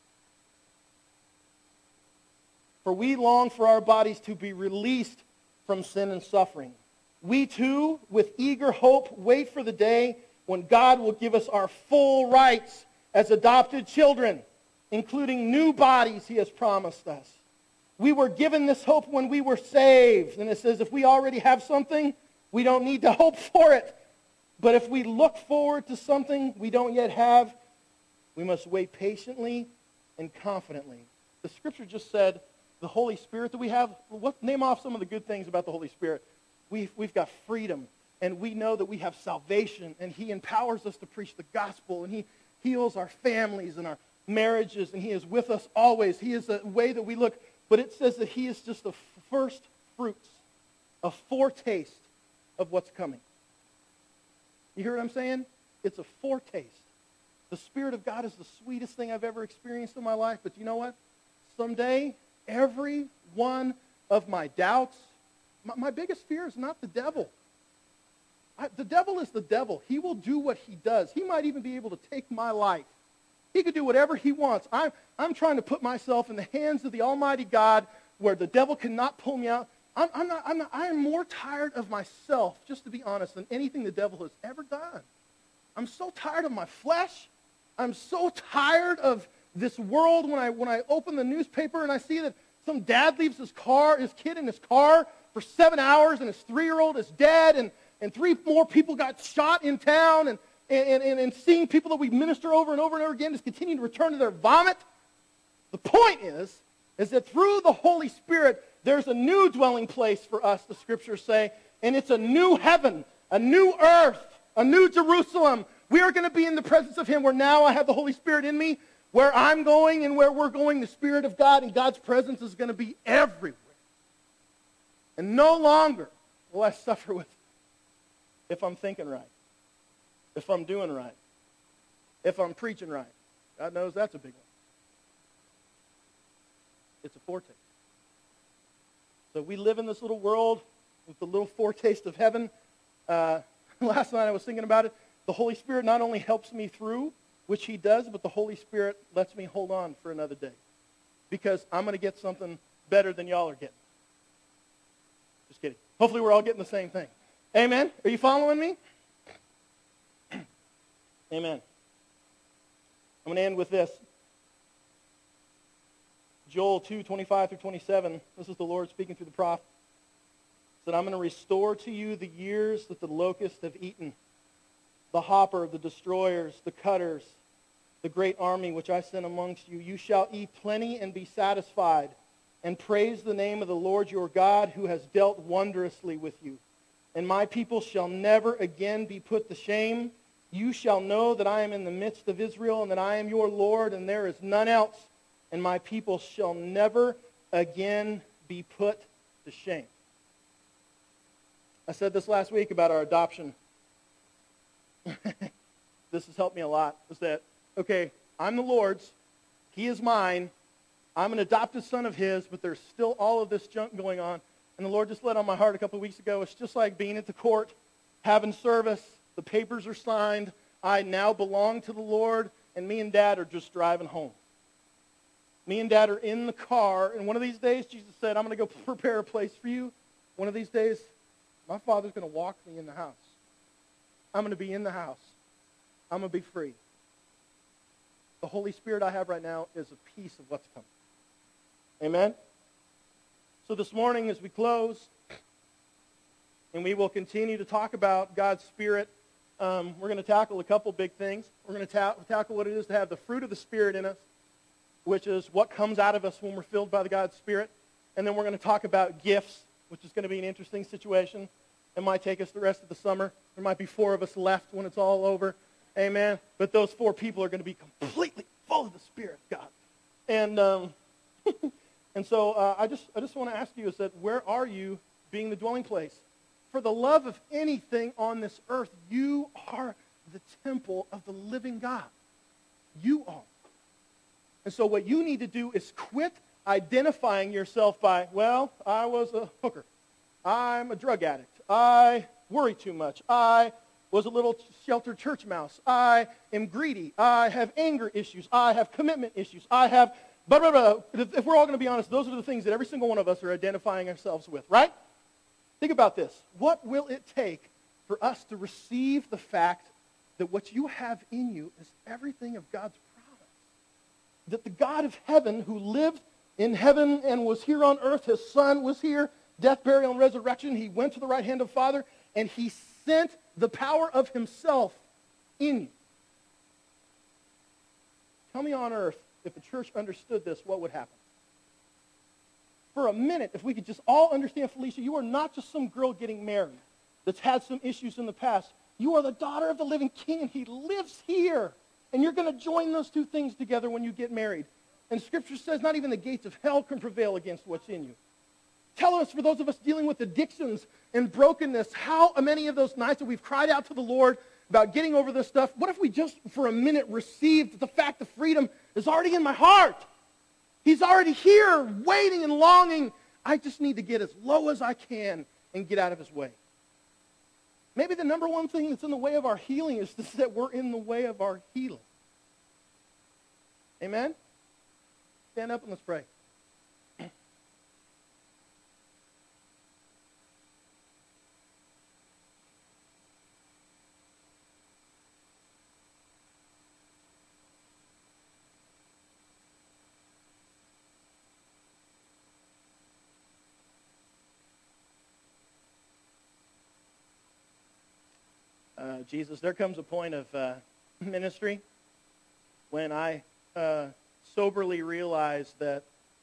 For we long for our bodies to be released from sin and suffering. We too, with eager hope, wait for the day when God will give us our full rights as adopted children, including new bodies he has promised us. We were given this hope when we were saved. And it says if we already have something, we don't need to hope for it. But if we look forward to something we don't yet have, we must wait patiently and confidently. The scripture just said the Holy Spirit that we have, name off some of the good things about the Holy Spirit. We've got freedom, and we know that we have salvation, and he empowers us to preach the gospel, and he heals our families and our marriages, and he is with us always. He is the way that we look. But it says that he is just the first fruits, a foretaste of what's coming. You hear what I'm saying? It's a foretaste. The Spirit of God is the sweetest thing I've ever experienced in my life. But you know what? Someday, every one of my doubts, my biggest fear is not the devil. The devil is the devil. He will do what he does. He might even be able to take my life. He could do whatever he wants. I'm trying to put myself in the hands of the Almighty God where the devil cannot pull me out. I am more tired of myself, just to be honest, than anything the devil has ever done. I'm so tired of my flesh. I'm so tired of this world when I open the newspaper and I see that some dad leaves his kid in his car for 7 hours, and his 3-year-old is dead, and 3 more people got shot in town, and seeing people that we minister over and over and over again just continue to return to their vomit. The point is that through the Holy Spirit, there's a new dwelling place for us, the Scriptures say, and it's a new heaven, a new earth, a new Jerusalem. We are going to be in the presence of Him, where now I have the Holy Spirit in me. Where I'm going and where we're going, the Spirit of God and God's presence is going to be everywhere. And no longer will I suffer with if I'm thinking right, if I'm doing right, if I'm preaching right. God knows that's a big one. It's a foretaste. So we live in this little world with the little foretaste of heaven. Last night I was thinking about it. The Holy Spirit not only helps me through, which He does, but the Holy Spirit lets me hold on for another day. Because I'm going to get something better than y'all are getting. Just kidding. Hopefully we're all getting the same thing. Amen? Are you following me? Amen. I'm going to end with this. Joel 2:25-27. This is the Lord speaking through the prophet. He said, I'm going to restore to you the years that the locusts have eaten. The hopper, the destroyers, the cutters, the great army which I sent amongst you. You shall eat plenty and be satisfied, and praise the name of the Lord your God, who has dealt wondrously with you. And my people shall never again be put to shame. You shall know that I am in the midst of Israel, and that I am your Lord, and there is none else. And my people shall never again be put to shame. I said this last week about our adoption. This has helped me a lot. Is that, okay, I'm the Lord's. He is mine. I'm an adopted son of His, but there's still all of this junk going on. And the Lord just laid on my heart a couple of weeks ago. It's just like being at the court, having service. The papers are signed. I now belong to the Lord, and me and Dad are just driving home. Me and Dad are in the car, and one of these days, Jesus said, I'm going to go prepare a place for you. One of these days, my Father's going to walk me in the house. I'm going to be in the house. I'm going to be free. The Holy Spirit I have right now is a piece of what's coming. Amen? So this morning as we close, and we will continue to talk about God's Spirit, we're going to tackle a couple big things. We're going to tackle what it is to have the fruit of the Spirit in us, which is what comes out of us when we're filled by the God's Spirit. And then we're going to talk about gifts, which is going to be an interesting situation. It might take us the rest of the summer. There might be 4 of us left when it's all over. Amen. But those 4 people are going to be completely full of the Spirit of God. And and so I just want to ask you, is that where are you being the dwelling place? For the love of anything on this earth, you are the temple of the living God. You are. And so what you need to do is quit identifying yourself by, well, I was a hooker. I'm a drug addict. I worry too much. I was a little sheltered church mouse. I am greedy. I have anger issues. I have commitment issues. I have blah, blah, blah. If we're all going to be honest, those are the things that every single one of us are identifying ourselves with, right? Think about this. What will it take for us to receive the fact that what you have in you is everything of God's promise? That the God of heaven, who lived in heaven and was here on earth, His Son was here, death, burial, and resurrection. He went to the right hand of the Father, and He sent the power of Himself in you. Tell me on earth, if the church understood this, what would happen? For a minute, if we could just all understand, Felicia, you are not just some girl getting married that's had some issues in the past. You are the daughter of the living King, and He lives here. And you're going to join those two things together when you get married. And Scripture says not even the gates of hell can prevail against what's in you. Tell us, for those of us dealing with addictions and brokenness, how many of those nights that we've cried out to the Lord about getting over this stuff, what if we just for a minute received the fact that freedom is already in my heart? He's already here, waiting and longing. I just need to get as low as I can and get out of His way. Maybe the number one thing that's in the way of our healing is that we're in the way of our healing. Amen? Stand up and let's pray. Jesus, there comes a point of ministry when I soberly realize that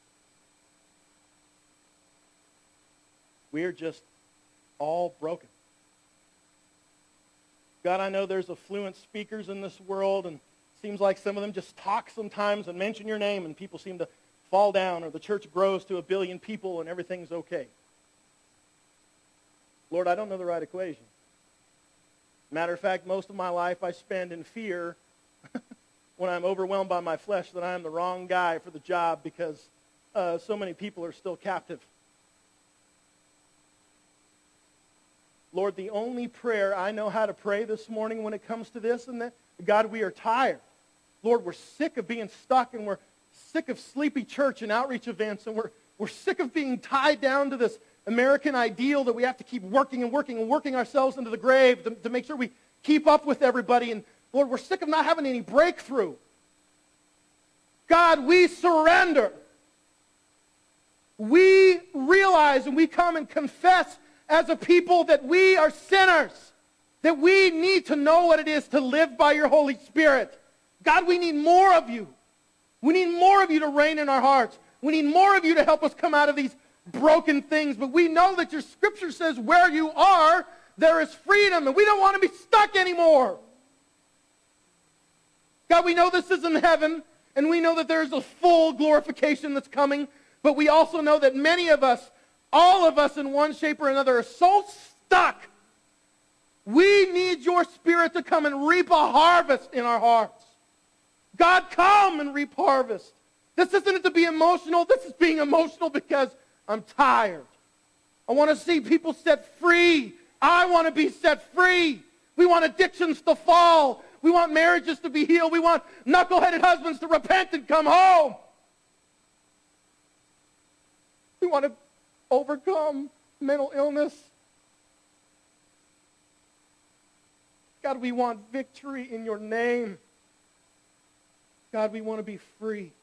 we're just all broken. God, I know there's affluent speakers in this world, and it seems like some of them just talk sometimes and mention your name, and people seem to fall down, or the church grows to 1 billion people and everything's okay. Lord, I don't know the right equation. Matter of fact, most of my life I spend in fear when I'm overwhelmed by my flesh that I am the wrong guy for the job because so many people are still captive. Lord, the only prayer I know how to pray this morning when it comes to this, and that, God, we are tired. Lord, we're sick of being stuck, and we're sick of sleepy church and outreach events, and we're sick of being tied down to this American ideal that we have to keep working and working and working ourselves into the grave to make sure we keep up with everybody. And Lord, we're sick of not having any breakthrough. God, we surrender. We realize and we come and confess as a people that we are sinners, that we need to know what it is to live by your Holy Spirit. God, we need more of you. We need more of you to reign in our hearts. We need more of you to help us come out of these broken things. But we know that your scripture says where you are, there is freedom, and we don't want to be stuck anymore. God, we know this isn't heaven, and we know that there's a full glorification that's coming, but we also know that many of us, all of us in one shape or another, are so stuck. We need your Spirit to come and reap a harvest in our hearts. God, come and reap harvest. This isn't to be emotional. This is being emotional because I'm tired. I want to see people set free. I want to be set free. We want addictions to fall. We want marriages to be healed. We want knuckleheaded husbands to repent and come home. We want to overcome mental illness. God, we want victory in your name. God, we want to be free.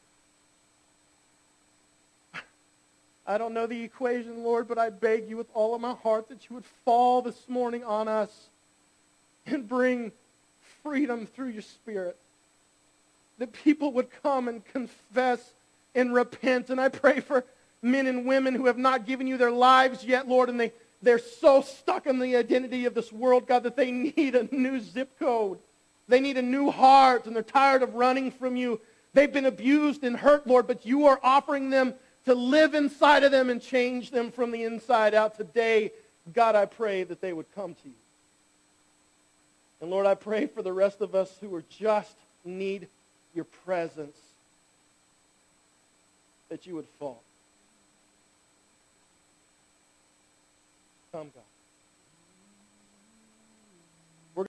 I don't know the equation, Lord, but I beg you with all of my heart that you would fall this morning on us and bring freedom through your Spirit. That people would come and confess and repent. And I pray for men and women who have not given you their lives yet, Lord, and they're so stuck in the identity of this world, God, that they need a new zip code. They need a new heart, and they're tired of running from you. They've been abused and hurt, Lord, but you are offering them to live inside of them and change them from the inside out today. God, I pray that they would come to you. And Lord, I pray for the rest of us who are just need your presence, that you would fall. Come, God.